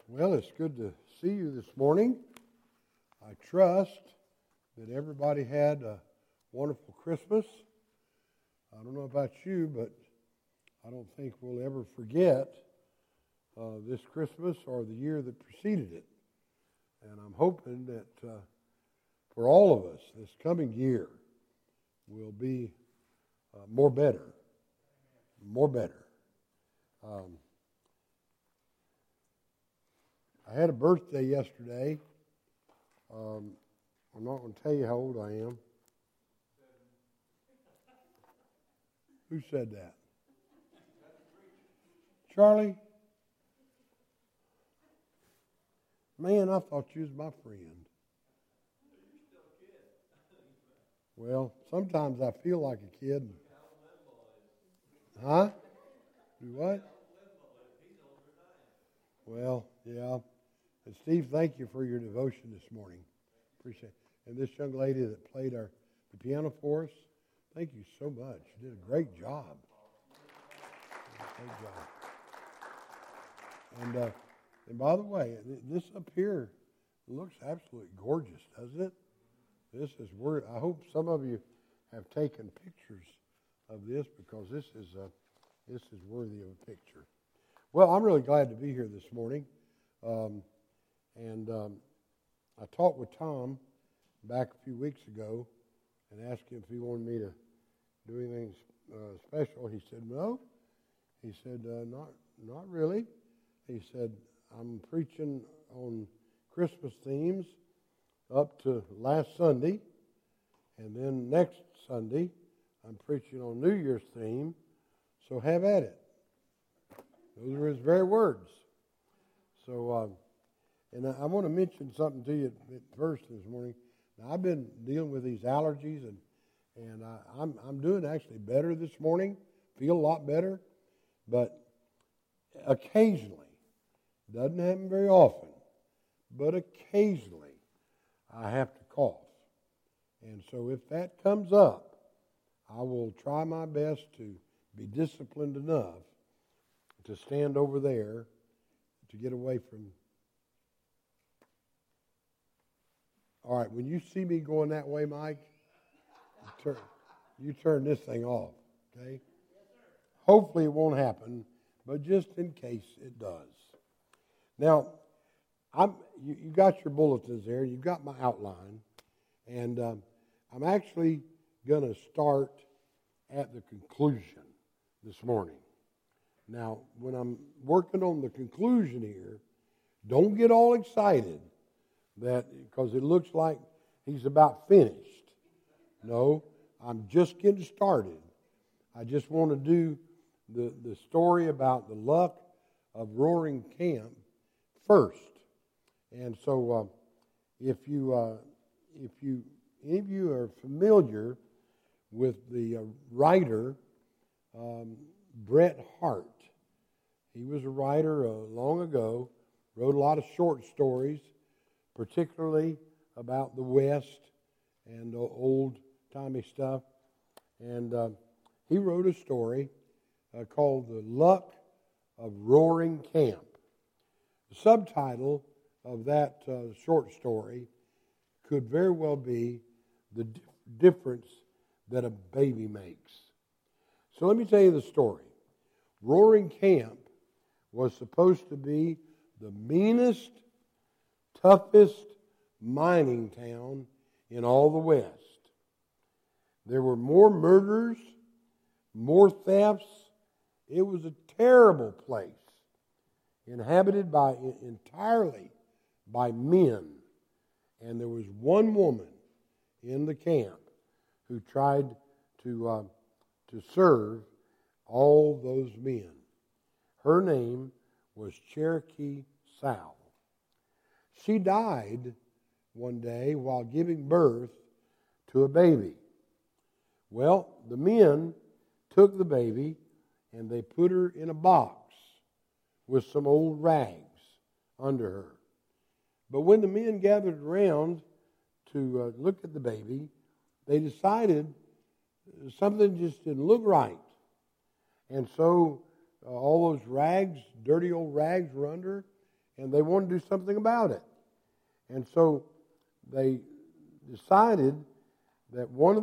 Well, it's good to see you this morning. I trust that everybody had a wonderful Christmas. I don't know about you, but I don't think we'll ever forget this Christmas or the year that preceded it. And I'm hoping that for all of us, this coming year will be more better. I had a birthday yesterday. I'm not going to tell you how old I am. Who said that? Charlie? Man, I thought you was my friend. Well, sometimes I feel like a kid. Huh? Do what? Well, yeah. And Steve, thank you for your devotion this morning. Appreciate it. And this young lady that played the piano for us, thank you so much. You did a great job. Great job. And by the way, this up here looks absolutely gorgeous, doesn't it? This is worth. I hope some of you have taken pictures of this because this is worthy of a picture. Well, I'm really glad to be here this morning. I talked with Tom back a few weeks ago and asked him if he wanted me to do anything special. He said, no. He said, not really. He said, I'm preaching on Christmas themes up to last Sunday, and then next Sunday I'm preaching on New Year's theme, so have at it. Those are his very words. So, and I want to mention something to you at first this morning. Now, I've been dealing with these allergies, and I'm doing actually better this morning. Feel a lot better, but occasionally, doesn't happen very often, but occasionally I have to cough. And so if that comes up, I will try my best to be disciplined enough to stand over there to get away from. All right, when you see me going that way, Mike, you turn this thing off, okay? Hopefully it won't happen, but just in case it does. Now, you got your bulletins there. You've got my outline. And I'm actually going to start at the conclusion this morning. Now, when I'm working on the conclusion here, don't get all excited because it looks like he's about finished. No, I'm just getting started. I just want to do the story about the luck of Roaring Camp first. And so if any of you are familiar with the writer Bret Harte, he was a writer long ago, wrote a lot of short stories, particularly about the West and old-timey stuff. And he wrote a story called The Luck of Roaring Camp. The subtitle of that short story could very well be The Difference That a Baby Makes. So let me tell you the story. Roaring Camp was supposed to be the meanest, toughest mining town in all the West. There were more murders, more thefts. It was a terrible place, inhabited entirely by men. And there was one woman in the camp who tried to serve all those men. Her name was Cherokee Sal. She died one day while giving birth to a baby. Well, the men took the baby and they put her in a box with some old rags under her. But when the men gathered around to look at the baby, they decided something just didn't look right. And so all those rags, dirty old rags, were under her, and they wanted to do something about it. And so they decided that sent one of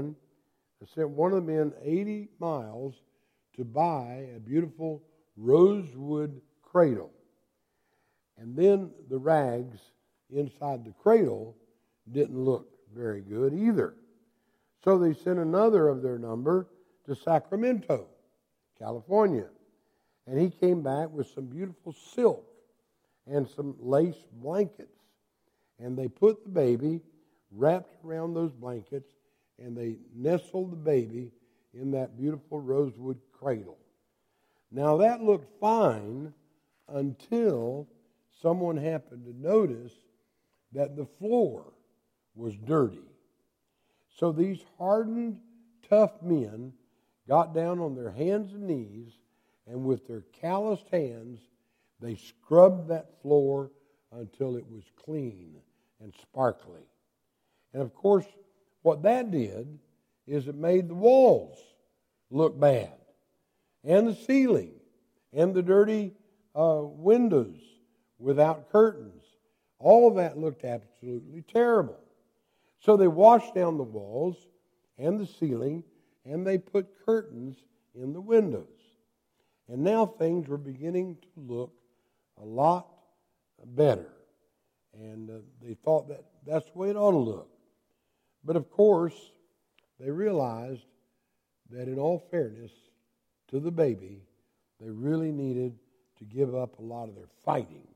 the men 80 miles to buy a beautiful rosewood cradle. And then the rags inside the cradle didn't look very good either. So they sent another of their number to Sacramento, California. And he came back with some beautiful silk and some lace blankets. And they put the baby wrapped around those blankets, and they nestled the baby in that beautiful rosewood cradle. Now that looked fine until someone happened to notice that the floor was dirty. So these hardened, tough men got down on their hands and knees, and with their calloused hands, they scrubbed that floor until it was clean and sparkly. And of course, what that did is it made the walls look bad, and the ceiling, and the dirty windows without curtains. All of that looked absolutely terrible. So they washed down the walls and the ceiling, and they put curtains in the windows. And now things were beginning to look a lot better. And they thought that that's the way it ought to look. But of course, they realized that in all fairness to the baby, they really needed to give up a lot of their fighting,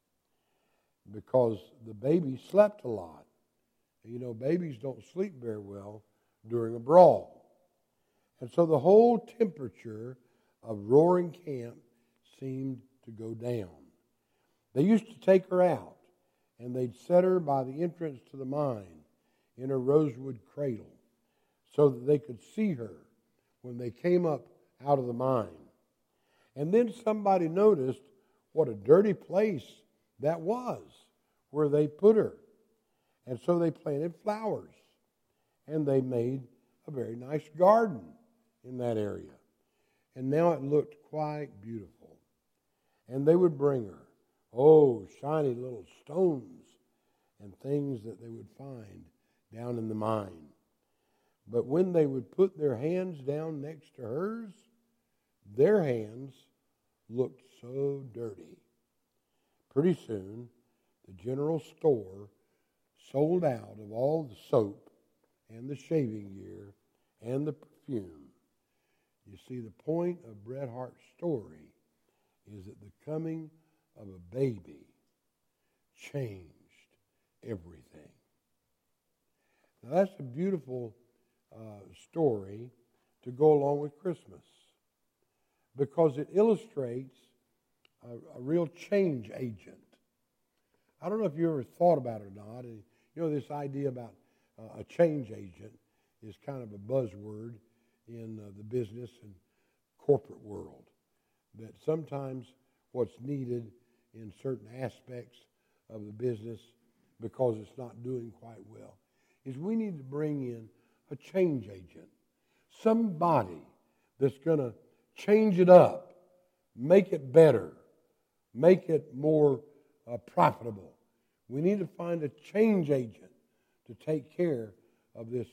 because the baby slept a lot. You know, babies don't sleep very well during a brawl. And so the whole temperature of Roaring Camp seemed to go down. They used to take her out, and they'd set her by the entrance to the mine in a rosewood cradle so that they could see her when they came up out of the mine. And then somebody noticed what a dirty place that was where they put her. And so they planted flowers, and they made a very nice garden in that area. And now it looked quite beautiful. And they would bring her, shiny little stones and things that they would find down in the mine. But when they would put their hands down next to hers, their hands looked so dirty. Pretty soon, the general store sold out of all the soap and the shaving gear and the perfume. You see, the point of Bret Hart's story is that the coming of a baby changed everything. Now, that's a beautiful story to go along with Christmas, because it illustrates a real change agent. I don't know if you ever thought about it or not. And, you know, this idea about a change agent is kind of a buzzword in the business and corporate world. That sometimes what's needed in certain aspects of the business, because it's not doing quite well, is we need to bring in a change agent. Somebody that's going to change it up, make it better, make it more profitable. We need to find a change agent to take care of this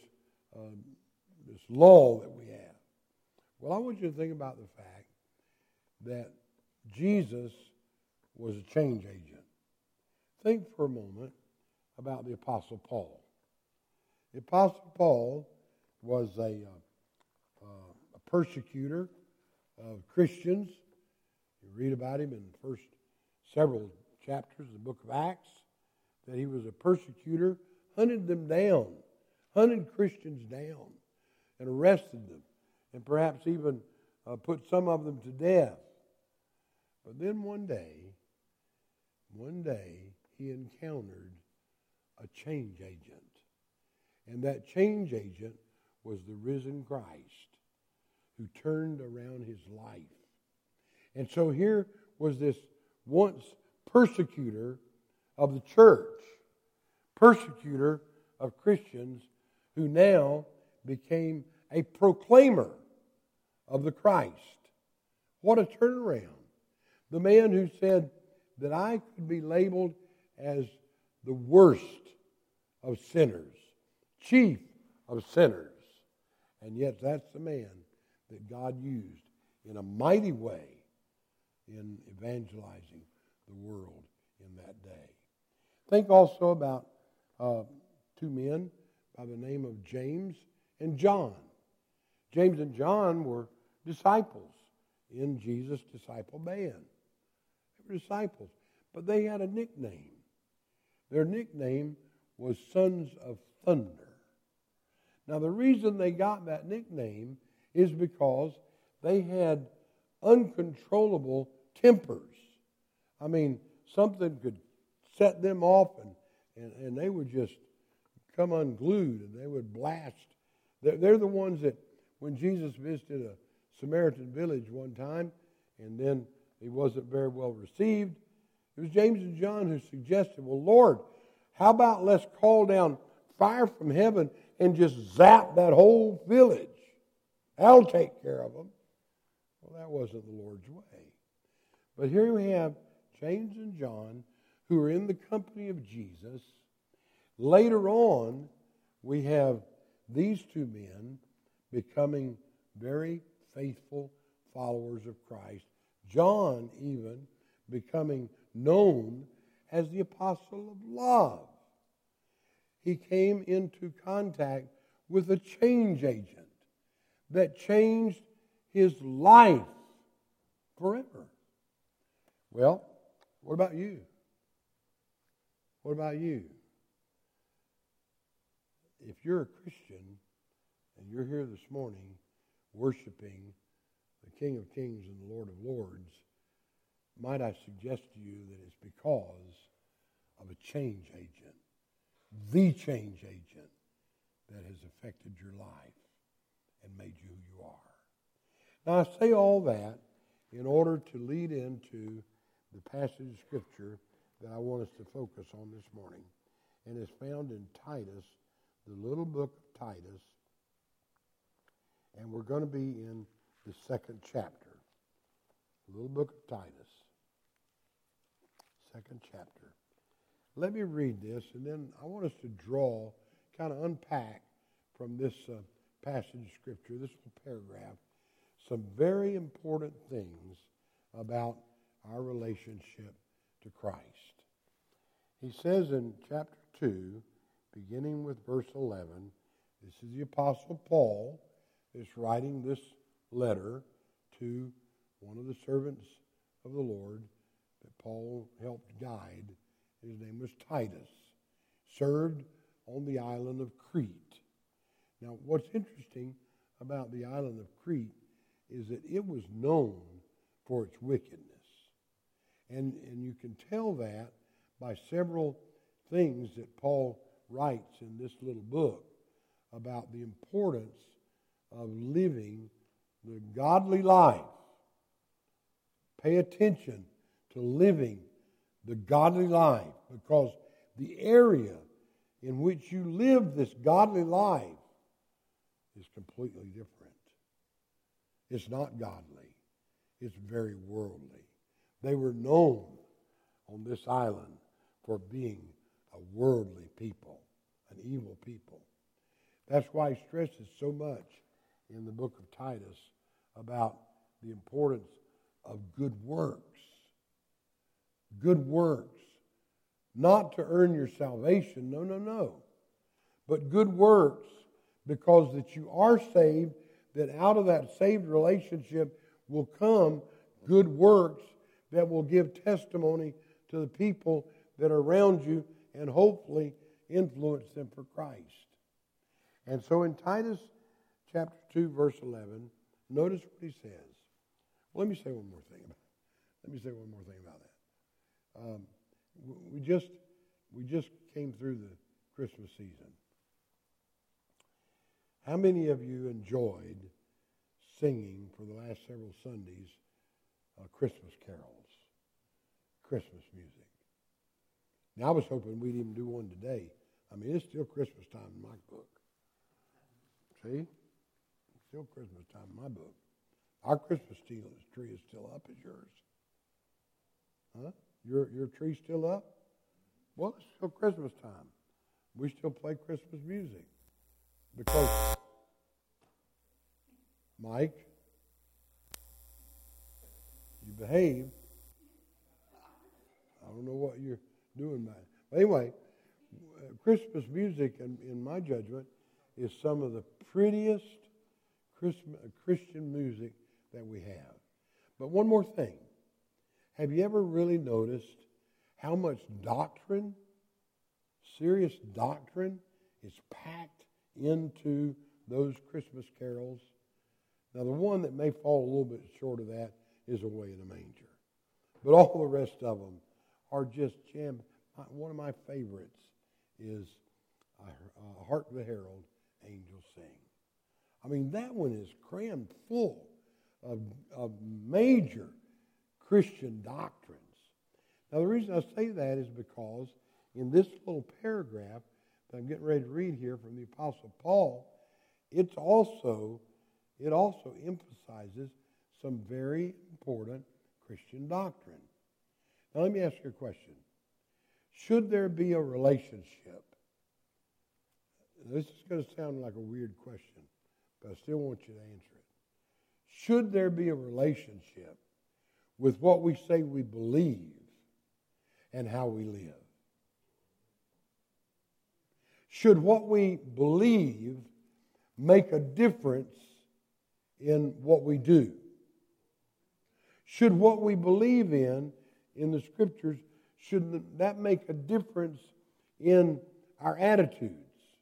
lull that we have. Well, I want you to think about the fact that Jesus was a change agent. Think for a moment about the Apostle Paul. The Apostle Paul was a persecutor of Christians. You read about him in the first several chapters of the book of Acts, that he was a persecutor, hunted them down, hunted Christians down, and arrested them, and perhaps even put some of them to death. But then one day, he encountered a change agent. And that change agent was the risen Christ, who turned around his life. And so here was this once persecutor of the church, persecutor of Christians, who now became a proclaimer of the Christ. What a turnaround. The man who said, that I could be labeled as the worst of sinners, chief of sinners. And yet that's the man that God used in a mighty way in evangelizing the world in that day. Think also about two men by the name of James and John. James and John were disciples in Jesus' disciple band. They were disciples, but they had a nickname. Their nickname was Sons of Thunder. Now, the reason they got that nickname is because they had uncontrollable tempers. I mean, something could set them off and they would just come unglued and they would blast. They're the ones that when Jesus visited a Samaritan village one time and then he wasn't very well received, it was James and John who suggested, well, Lord, how about let's call down fire from heaven and just zap that whole village? That'll take care of them. Well, that wasn't the Lord's way. But here we have James and John who are in the company of Jesus. Later on, we have these two men becoming very faithful followers of Christ. John even becoming known as the apostle of love. He came into contact with a change agent that changed his life forever. Well, what about you? What about you? If you're a Christian and you're here this morning worshiping the King of Kings and the Lord of Lords, might I suggest to you that it's because of a change agent, the change agent that has affected your life and made you who you are. Now, I say all that in order to lead into the passage of Scripture that I want us to focus on this morning. And it's found in Titus, the little book of Titus. And we're going to be in the second chapter. The little book of Titus. Second chapter. Let me read this, and then I want us to draw, kind of unpack from this passage of Scripture, this little paragraph, some very important things about our relationship to Christ. He says in chapter 2, beginning with verse 11, this is the Apostle Paul that's writing this letter to one of the servants of the Lord that Paul helped guide. His name was Titus, served on the island of Crete. Now, what's interesting about the island of Crete is that it was known for its wickedness. And you can tell that by several things that Paul writes in this little book about the importance of living the godly life. Pay attention to living the godly life, because the area in which you live this godly life is completely different. It's not godly. It's very worldly. They were known on this island for being a worldly people, an evil people. That's why he stresses so much in the book of Titus about the importance of good works. Good works. Not to earn your salvation, no. But good works because that you are saved, that out of that saved relationship will come good works that will give testimony to the people that are around you and hopefully influence them for Christ. And so in Titus chapter 2, verse 11, notice what he says. Well, let me say one more thing about that. We just came through the Christmas season. How many of you enjoyed singing for the last several Sundays Christmas carols, Christmas music? Now, I was hoping we'd even do one today. I mean, it's still Christmas time in my book. See? It's still Christmas time in my book. Our Christmas tree is still up. Is yours? Huh? Your tree still up? Well, it's still Christmas time. We still play Christmas music. Because, Mike, you behave. I don't know what you're doing by it. But anyway, Christmas music, in my judgment, is some of the prettiest Christian music that we have. But one more thing. Have you ever really noticed how much doctrine, serious doctrine, is packed into those Christmas carols? Now, the one that may fall a little bit short of that is Away in a Manger. But all the rest of them are just jammed. One of my favorites is Hark the Herald Angels Sing. I mean, that one is crammed full of major Christian doctrines. Now, the reason I say that is because in this little paragraph that I'm getting ready to read here from the Apostle Paul, it also emphasizes some very important Christian doctrine. Now, let me ask you a question. Should there be a relationship? This is going to sound like a weird question, but I still want you to answer it. Should there be a relationship with what we say we believe and how we live? Should what we believe make a difference in what we do? Should what we believe in the Scriptures, should that make a difference in our attitudes?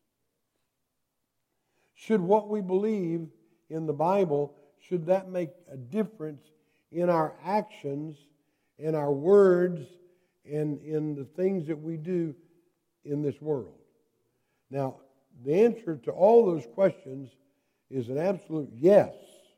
Should what we believe in the Bible, should that make a difference in our actions, in our words, and in the things that we do in this world? Now, the answer to all those questions is an absolute yes.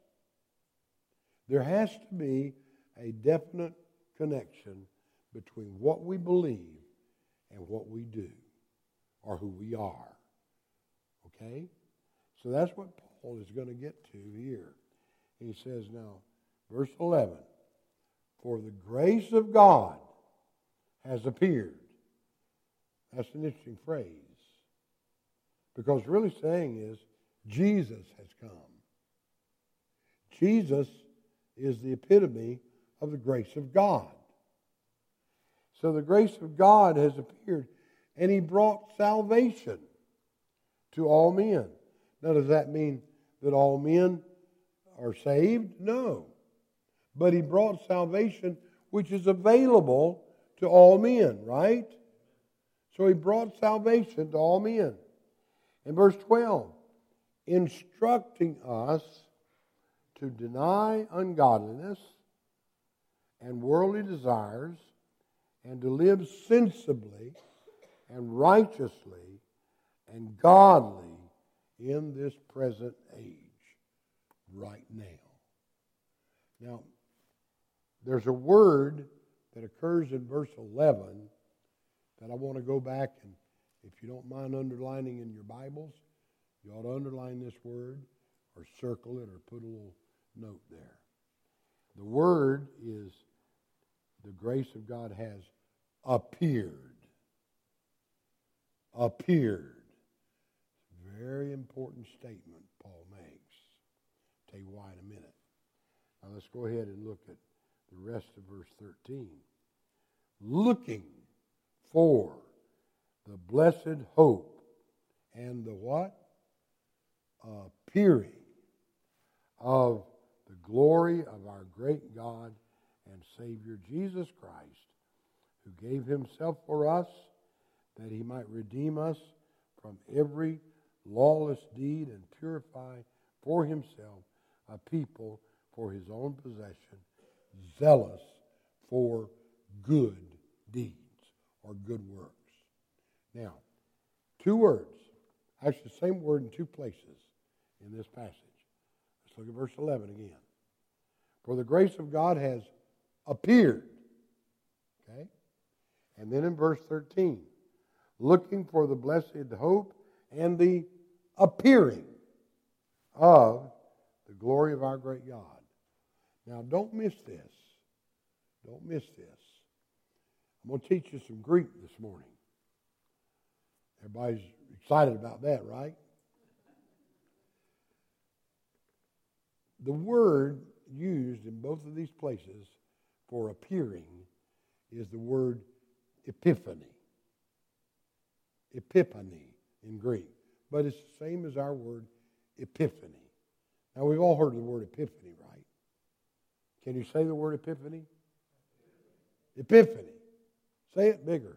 There has to be a definite connection between what we believe and what we do, or who we are. Okay? So that's what Paul is going to get to here. He says now, verse 11, for the grace of God has appeared. That's an interesting phrase. Because really saying is, Jesus has come. Jesus is the epitome of the grace of God. So the grace of God has appeared, and He brought salvation to all men. Now, does that mean that all men are saved? No. But He brought salvation which is available to all men, right? So He brought salvation to all men. In verse 12, instructing us to deny ungodliness and worldly desires and to live sensibly and righteously and godly in this present age, right now. Now, there's a word that occurs in verse 11 that I want to go back and, if you don't mind underlining in your Bibles, you ought to underline this word or circle it or put a little note there. The word is, the grace of God has appeared. Appeared. Very important statement Paul makes. I'll tell you why in a minute. Now let's go ahead and look at the rest of verse 13. Looking for the blessed hope and the what? Appearing of the glory of our great God and Savior Jesus Christ, who gave Himself for us that He might redeem us from every lawless deed and purify for Himself a people for His own possession, zealous for good deeds or good works. Now, two words, actually the same word in two places in this passage. Let's look at verse 11 again. For the grace of God has appeared. Okay? And then in verse 13, looking for the blessed hope and the appearing of the glory of our great God. Now, don't miss this. Don't miss this. I'm going to teach you some Greek this morning. Everybody's excited about that, right? The word used in both of these places for appearing is the word epiphany. Epiphany in Greek. But it's the same as our word epiphany. Now, we've all heard the word epiphany, right? Can you say the word epiphany? Epiphany. Say it bigger.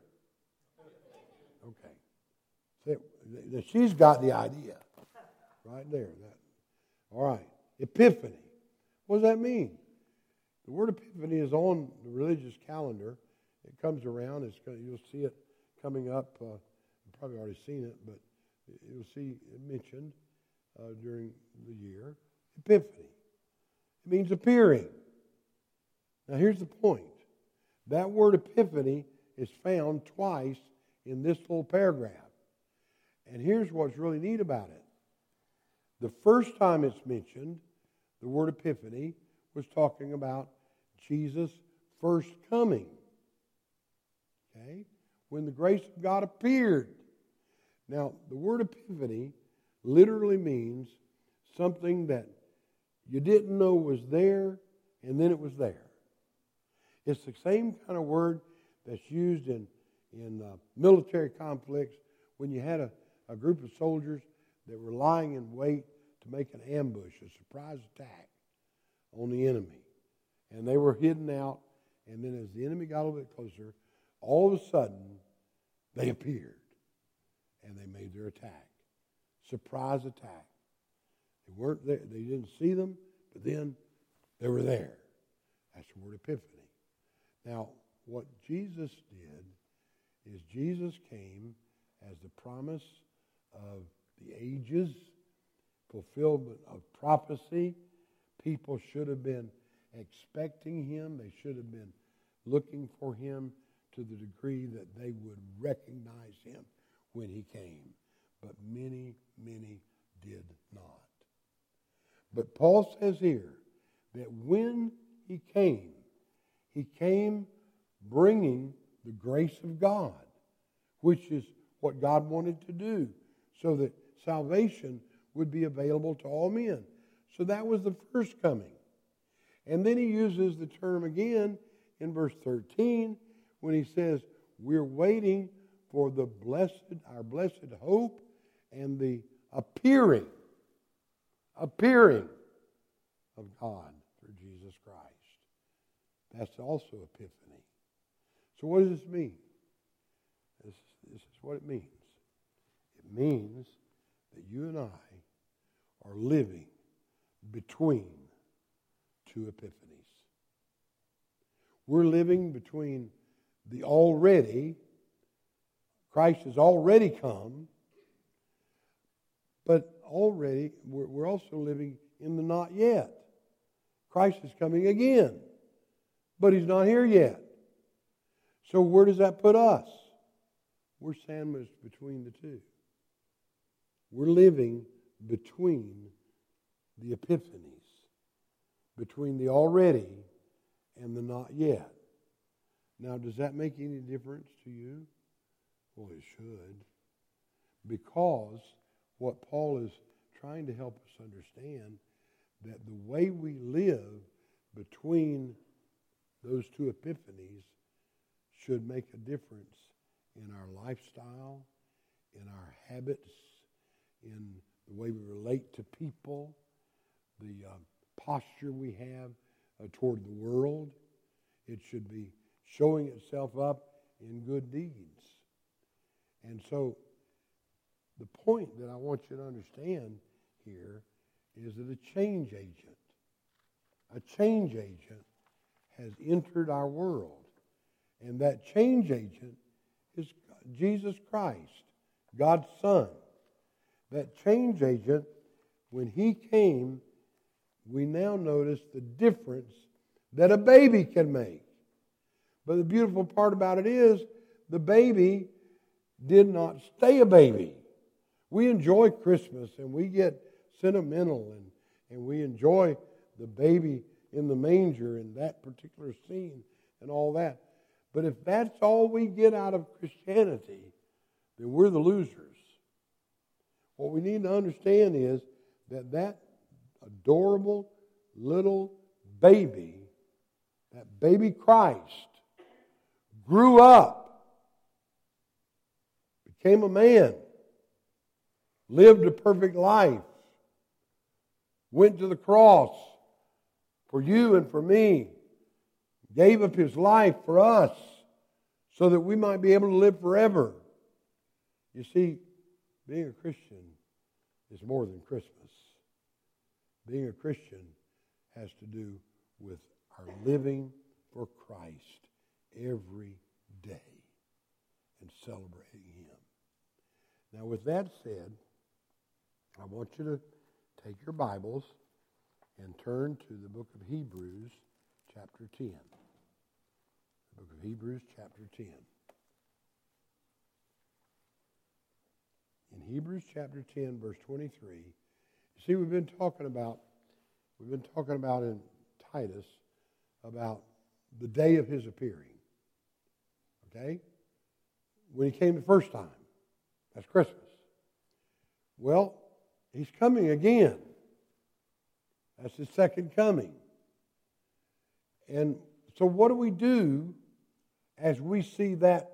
Okay. Say it. She's got the idea. Right there. All right. Epiphany. What does that mean? The word epiphany is on the religious calendar. It comes around. You'll see it coming up. You've probably already seen it, but you'll see it mentioned during the year. Epiphany. It means appearing. Now here's the point. That word epiphany is found twice in this little paragraph. And here's what's really neat about it. The first time it's mentioned, the word epiphany was talking about Jesus' first coming. Okay? When the grace of God appeared. Now, the word epiphany literally means something that you didn't know was there, and then it was there. It's the same kind of word that's used in military conflicts when you had a group of soldiers that were lying in wait to make an ambush, a surprise attack on the enemy. And they were hidden out, and then as the enemy got a little bit closer, all of a sudden, they appeared, and they made their attack. Surprise attack. They weren't there. They didn't see them, but then they were there. That's the word epiphany. Now, what Jesus did is Jesus came as the promise of the ages, fulfillment of prophecy. People should have been expecting him. They should have been looking for him to the degree that they would recognize him when he came. But many, many did not. But Paul says here that when he came bringing the grace of God, which is what God wanted to do, so that salvation would be available to all men. So that was the first coming. And then he uses the term again in verse 13 when he says, we're waiting for our blessed hope and the appearing of God through Jesus Christ. That's also epiphany. So what does this mean? This is what it means. It means that you and I are living between two epiphanies. We're living between the already, Christ has already come, but already we're also living in the not yet. Christ is coming again, but he's not here yet. So where does that put us? We're sandwiched between the two. We're living between the epiphanies, between the already and the not yet. Now, does that make any difference to you? Well, it should. Because what Paul is trying to help us understand, that the way we live between those two epiphanies should make a difference in our lifestyle, in our habits, in the way we relate to people, the posture we have toward the world. It should be showing itself up in good deeds. And so the point that I want you to understand here is that a change agent has entered our world. And that change agent is Jesus Christ, God's Son. That change agent, when he came, we now notice the difference that a baby can make. But the beautiful part about it is, the baby did not stay a baby. We enjoy Christmas and we get sentimental and we enjoy the baby in the manger and that particular scene and all that. But if that's all we get out of Christianity, then we're the losers. What we need to understand is that adorable little baby, that baby Christ, grew up, became a man, lived a perfect life, went to the cross for you and for me, gave up His life for us so that we might be able to live forever. You see, being a Christian is more than Christmas. Being a Christian has to do with our living for Christ every day and celebrating Him. Now, with that said, I want you to take your Bibles and turn to the book of Hebrews, chapter 10. The book of Hebrews, chapter 10. In Hebrews chapter 10, verse 23, you see, we've been talking about in Titus about the day of His appearing. Okay? When He came the first time. That's Christmas. Well, He's coming again. That's His second coming. And so what do we do as we see that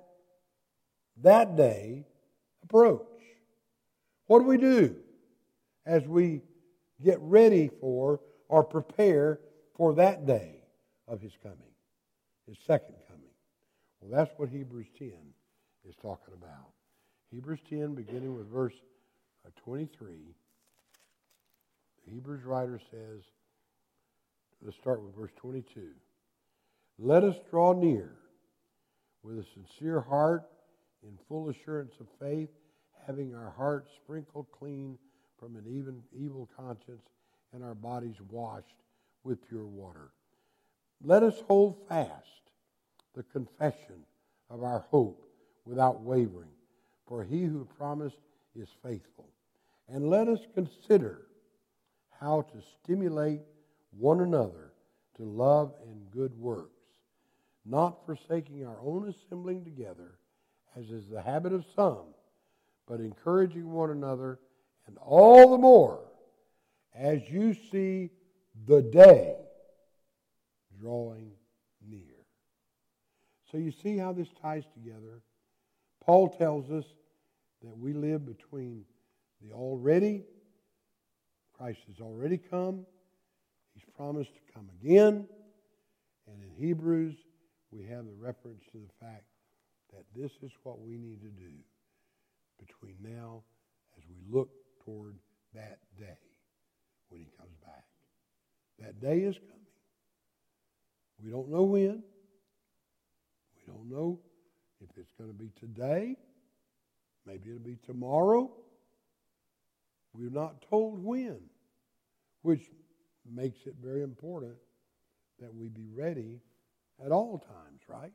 day approach? What do we do as we get ready for or prepare for that day of His coming, His second coming? Well, that's what Hebrews 10 is talking about. Hebrews 10, beginning with verse 23, the Hebrews writer says, let's start with verse 22. Let us draw near with a sincere heart in full assurance of faith, having our hearts sprinkled clean from an evil conscience and our bodies washed with pure water. Let us hold fast the confession of our hope without wavering, for He who promised is faithful. And let us consider how to stimulate one another to love and good works, not forsaking our own assembling together, as is the habit of some, but encouraging one another, and all the more as you see the day drawing near. So you see how this ties together. Paul tells us that we live between the already, Christ has already come, He's promised to come again, and in Hebrews we have the reference to the fact that this is what we need to do between now as we look toward that day when He comes back. That day is coming. We don't know when. We don't know if it's going to be today. Maybe it'll be tomorrow. We're not told when, which makes it very important that we be ready at all times, right?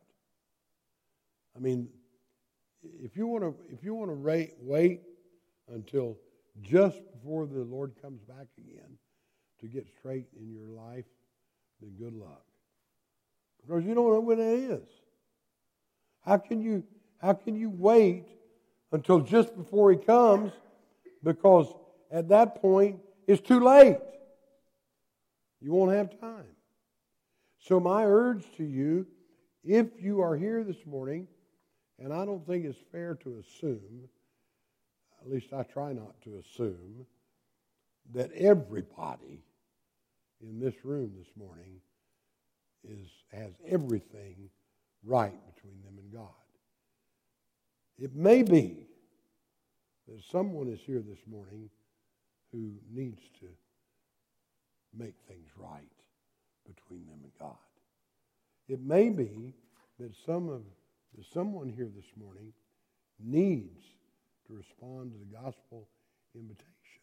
I mean, if you want to wait until just before the Lord comes back again to get straight in your life, then good luck, because you don't know when it is. How can you wait until just before He comes? Because at that point it's too late. You won't have time. So my urge to you, if you are here this morning, and I don't think it's fair to assume, at least I try not to assume, that everybody in this room this morning has everything right between them and God. It may be that someone is here this morning who needs to make things right between them and God. It may be that someone here this morning needs to respond to the gospel invitation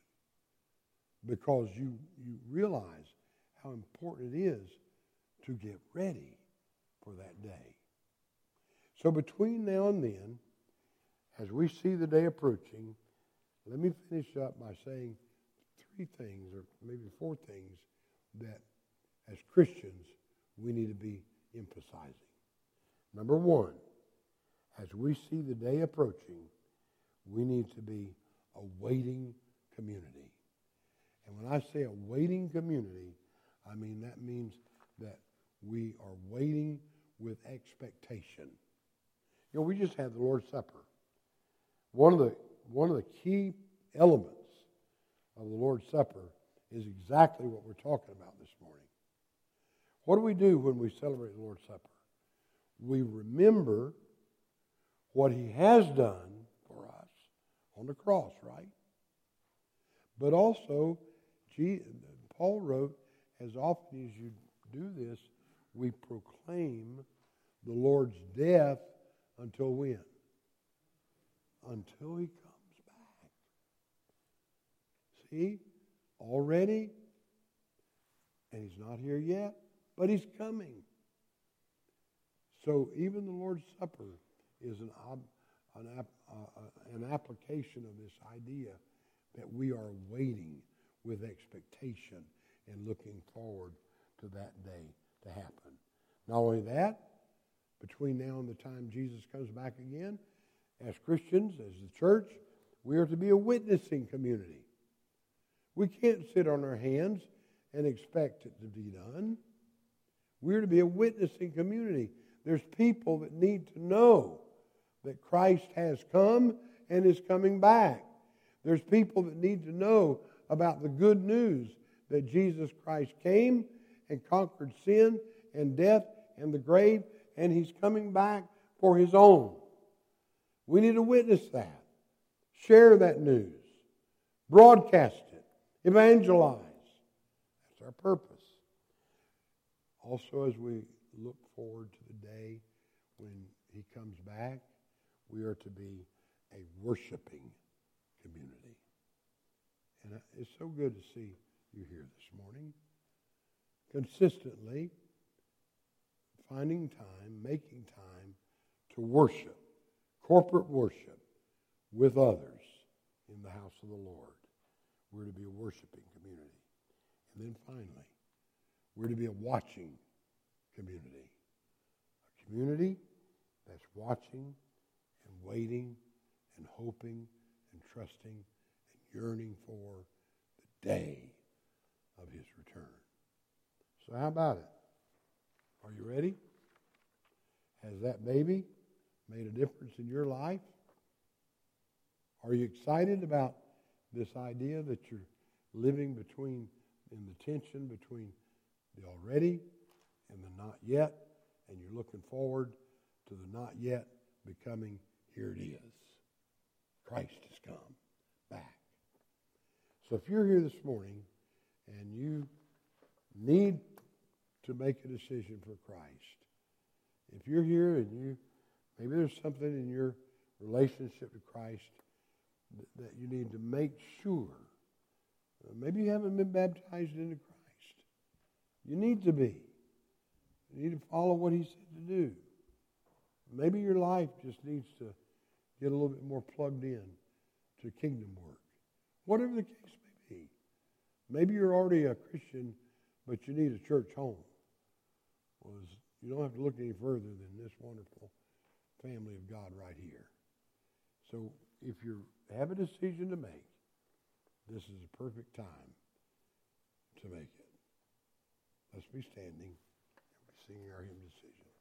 because you realize how important it is to get ready for that day. So between now and then, as we see the day approaching, let me finish up by saying 3 things, or maybe 4 things, that as Christians we need to be emphasizing. Number one, as we see the day approaching, we need to be a waiting community. And when I say a waiting community, I mean that means that we are waiting with expectation. You know, we just had the Lord's Supper. One of the key elements of the Lord's Supper is exactly what we're talking about this morning. What do we do when we celebrate the Lord's Supper? We remember what He has done for us on the cross, right? But also, Paul wrote, as often as you do this, we proclaim the Lord's death until when? Until He comes back. See? Already, and He's not here yet, but He's coming. So even the Lord's Supper is an application of this idea that we are waiting with expectation and looking forward to that day to happen. Not only that, between now and the time Jesus comes back again, as Christians, as the church, we are to be a witnessing community. We can't sit on our hands and expect it to be done. We're to be a witnessing community. There's people that need to know that Christ has come and is coming back. There's people that need to know about the good news that Jesus Christ came and conquered sin and death and the grave, and He's coming back for His own. We need to witness that. Share that news. Broadcast it. Evangelize. That's our purpose. Also, as we look forward to the day when He comes back, we are to be a worshiping community. And it's so good to see you here this morning. Consistently finding time, making time to worship, corporate worship with others in the house of the Lord. We're to be a worshiping community. And then finally, we're to be a watching community. A community that's watching and waiting and hoping and trusting and yearning for the day of His return. So how about it? Are you ready? Has that baby made a difference in your life? Are you excited about this idea that you're living in the tension between the already and the not yet, and you're looking forward to the not yet becoming here it is. Christ has come back. So if you're here this morning and you need to make a decision for Christ, if you're here and maybe there's something in your relationship to Christ that you need to make sure. Maybe you haven't been baptized into Christ. You need to be. You need to follow what He said to do. Maybe your life just needs to get a little bit more plugged in to kingdom work. Whatever the case may be. Maybe you're already a Christian, but you need a church home. Well, you don't have to look any further than this wonderful family of God right here. So if you have a decision to make, this is a perfect time to make it. Let's be standing and be singing our hymn decision.